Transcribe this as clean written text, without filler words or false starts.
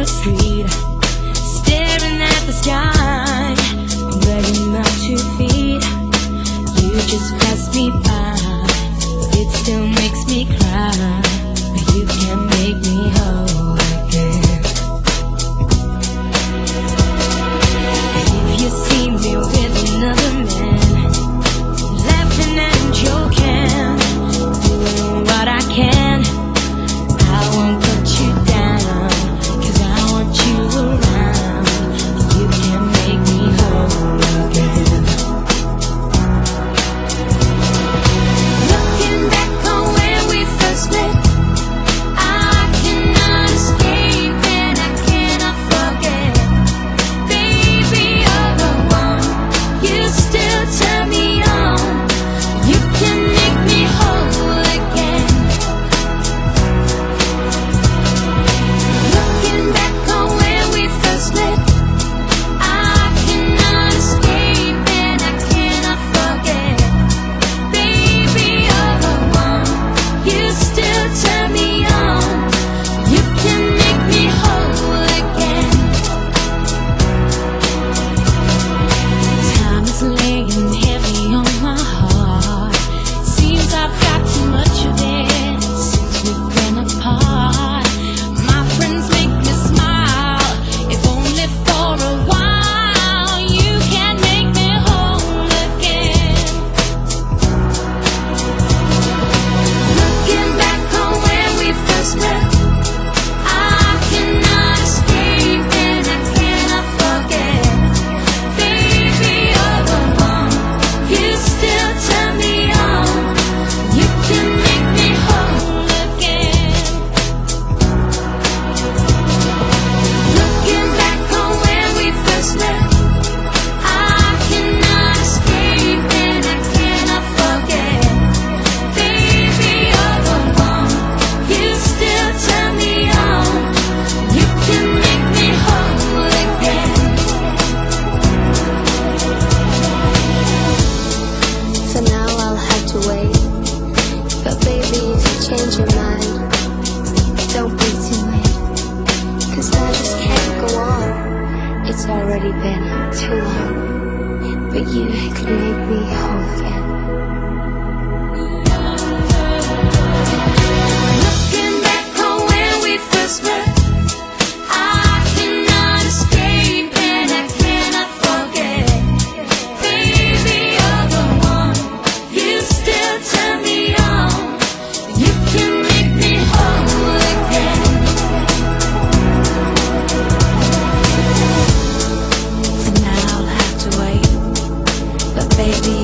your street, staring at the sky, begging not to feed. You just pass me by, it still makes me cry. But you can't make me whole again. If you see me with another man, laughing and joking, doing what I can, I won't put you down, 'cause I want you around. You can't make me whole again. Looking back on when we first met, I cannot escape and I cannot forget. Baby, you're the one, you still turn me on. You can make me whole again. Looking back on when we first met, I cannot escape and I cannot forget. Baby, you're the one, you still turn me on. You can make me whole again. Time is laying heavy on my heart. Seems I've got too much of it since we've been apart. My friends make me smile, if only for a while. You can make me whole again. Looking back on when we first met, I cannot escape and I cannot forget. Baby, you're the one, you still turn me on. You can make me whole again. Looking back on when we first met, I cannot escape and I cannot forget. Baby, you're the one, you still turn me on. You can make me whole again. For now I'll have to wait. But baby, if you change your mind, don't be too late. 'Cause I just can't go on. It's already been too long. But you could make me whole again. Looking back on when we first met, I cannot escape and I cannot forget. Baby, you're the one, you still turn me on. You can make me whole again. For now I'll have to wait, but baby,